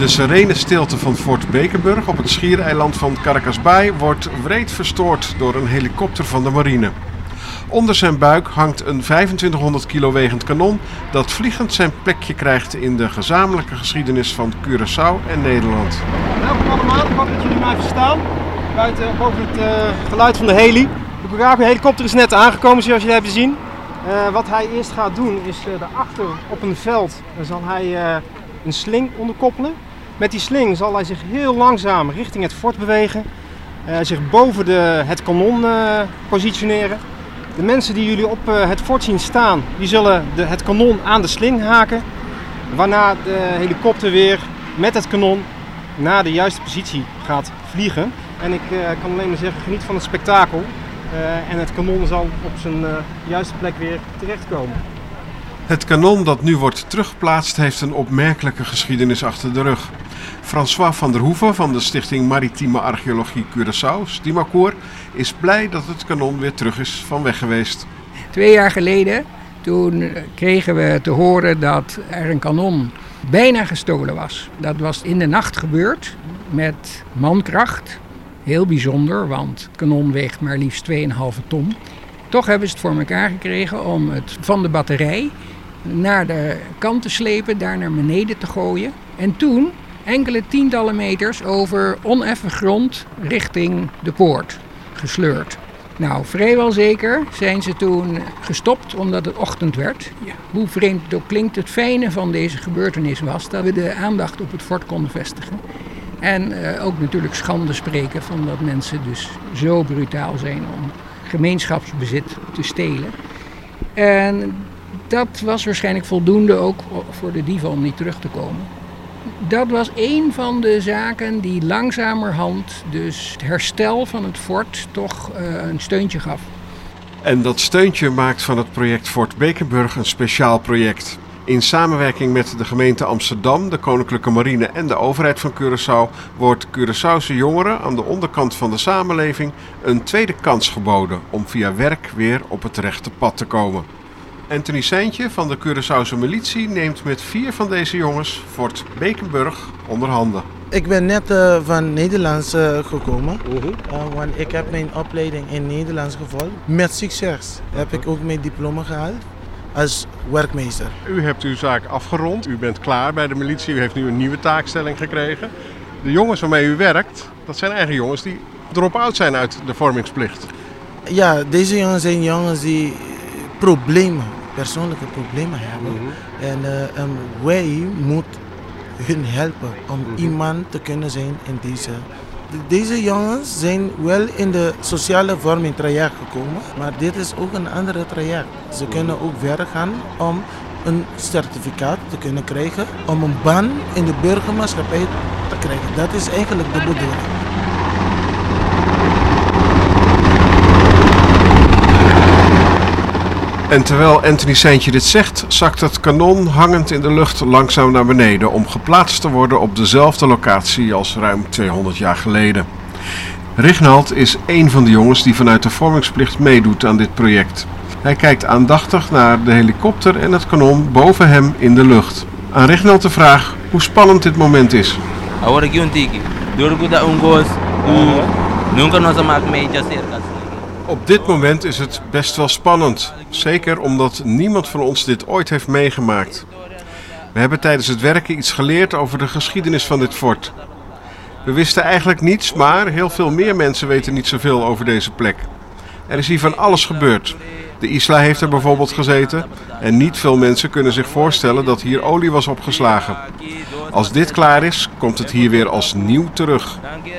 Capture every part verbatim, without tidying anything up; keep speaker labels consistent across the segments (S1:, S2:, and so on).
S1: De serene stilte van Fort Bakenburg op het schiereiland van Caracas Bay wordt wreed verstoord door een helikopter van de marine. Onder zijn buik hangt een vijfentwintighonderd kilo wegend kanon dat vliegend zijn plekje krijgt in de gezamenlijke geschiedenis van Curaçao en Nederland.
S2: Welkom allemaal, ik hoop dat jullie mij verstaan. Buiten boven het uh, geluid van de heli. De Buraku helikopter is net aangekomen zoals jullie hebben gezien. Uh, wat hij eerst gaat doen is uh, daarachter op een veld uh, zal hij uh, een sling onderkoppelen. Met die sling zal hij zich heel langzaam richting het fort bewegen. Uh, zich boven de, het kanon uh, positioneren. De mensen die jullie op uh, het fort zien staan, die zullen de, het kanon aan de sling haken. Waarna de helikopter weer met het kanon naar de juiste positie gaat vliegen. En ik uh, kan alleen maar zeggen, geniet van het spektakel. Uh, en het kanon zal op zijn uh, juiste plek weer terechtkomen.
S1: Het kanon dat nu wordt teruggeplaatst heeft een opmerkelijke geschiedenis achter de rug. François van der Hoeven van de Stichting Maritieme Archeologie Curaçao, Stimacour, is blij dat het kanon weer terug is van weg geweest.
S3: Twee jaar geleden toen kregen we te horen dat er een kanon bijna gestolen was. Dat was in de nacht gebeurd met mankracht. Heel bijzonder, want het kanon weegt maar liefst twee komma vijf ton. Toch hebben ze het voor elkaar gekregen om het van de batterij naar de kant te slepen, daar naar beneden te gooien. En toen enkele tientallen meters over oneffen grond richting de poort gesleurd. Nou, vrijwel zeker zijn ze toen gestopt omdat het ochtend werd. Ja, hoe vreemd het ook klinkt, het fijne van deze gebeurtenis was dat we de aandacht op het fort konden vestigen. En uh, ook natuurlijk schande spreken van dat mensen dus zo brutaal zijn om gemeenschapsbezit te stelen. En dat was waarschijnlijk voldoende ook voor de dieven om niet terug te komen. Dat was een van de zaken die langzamerhand dus het herstel van het fort toch uh, een steuntje gaf.
S1: En dat steuntje maakt van het project Fort Bakenburg een speciaal project. In samenwerking met de gemeente Amsterdam, de Koninklijke Marine en de overheid van Curaçao wordt Curaçaose jongeren aan de onderkant van de samenleving een tweede kans geboden om via werk weer op het rechte pad te komen. Anthony Seintje van de Curaçaose militie neemt met vier van deze jongens Fort Bakenburg onder handen.
S4: Ik ben net uh, van Nederlands uh, gekomen, uh-huh. uh, want ik heb mijn opleiding in Nederlands gevolgd. Met succes heb ik ook mijn diploma gehaald als werkmeester.
S1: U hebt uw zaak afgerond, u bent klaar bij de militie, u heeft nu een nieuwe taakstelling gekregen. De jongens waarmee u werkt, dat zijn eigen jongens die drop-out zijn uit de vormingsplicht.
S4: Ja, deze jongens zijn jongens die problemen, persoonlijke problemen hebben. Uh-huh. En, uh, en wij moeten hun helpen om uh-huh. iemand te kunnen zijn in deze. Deze jongens zijn wel in de sociale vorming traject gekomen, maar dit is ook een andere traject. Ze kunnen ook verder gaan om een certificaat te kunnen krijgen, om een baan in de burgermaatschappij te krijgen. Dat is eigenlijk de bedoeling.
S1: En terwijl Anthony Seintje dit zegt, zakt het kanon hangend in de lucht langzaam naar beneden om geplaatst te worden op dezelfde locatie als ruim tweehonderd jaar geleden. Rignald is één van de jongens die vanuit de vormingsplicht meedoet aan dit project. Hij kijkt aandachtig naar de helikopter en het kanon boven hem in de lucht. Aan Rignald de vraag hoe spannend dit moment is. Op dit moment is het best wel spannend. Zeker omdat niemand van ons dit ooit heeft meegemaakt. We hebben tijdens het werken iets geleerd over de geschiedenis van dit fort. We wisten eigenlijk niets, maar heel veel meer mensen weten niet zoveel over deze plek. Er is hier van alles gebeurd. De Isla heeft er bijvoorbeeld gezeten en niet veel mensen kunnen zich voorstellen dat hier olie was opgeslagen. Als dit klaar is, komt het hier weer als nieuw terug.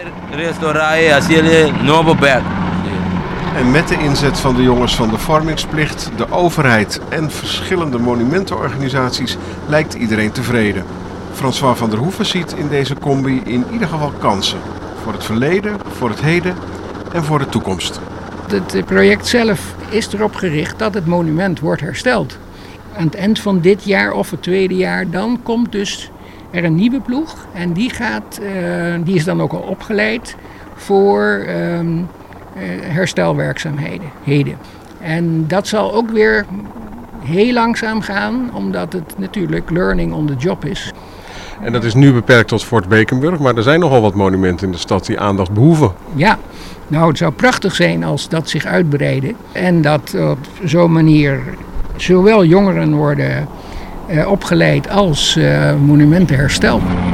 S1: En met de inzet van de jongens van de vormingsplicht, de overheid en verschillende monumentenorganisaties lijkt iedereen tevreden. François van der Hoeven ziet in deze combi in ieder geval kansen. Voor het verleden, voor het heden en voor de toekomst.
S3: Het project zelf is erop gericht dat het monument wordt hersteld. Aan het eind van dit jaar of het tweede jaar dan komt dus er een nieuwe ploeg. En die, gaat, uh, die is dan ook al opgeleid voor um, uh, herstelwerkzaamheden. Heden. En dat zal ook weer heel langzaam gaan, omdat het natuurlijk learning on the job is.
S1: En dat is nu beperkt tot Fort Bekenburg, maar er zijn nogal wat monumenten in de stad die aandacht behoeven.
S3: Ja, nou het zou prachtig zijn als dat zich uitbreidde en dat op zo'n manier zowel jongeren worden uh, opgeleid als uh, monumenten hersteld.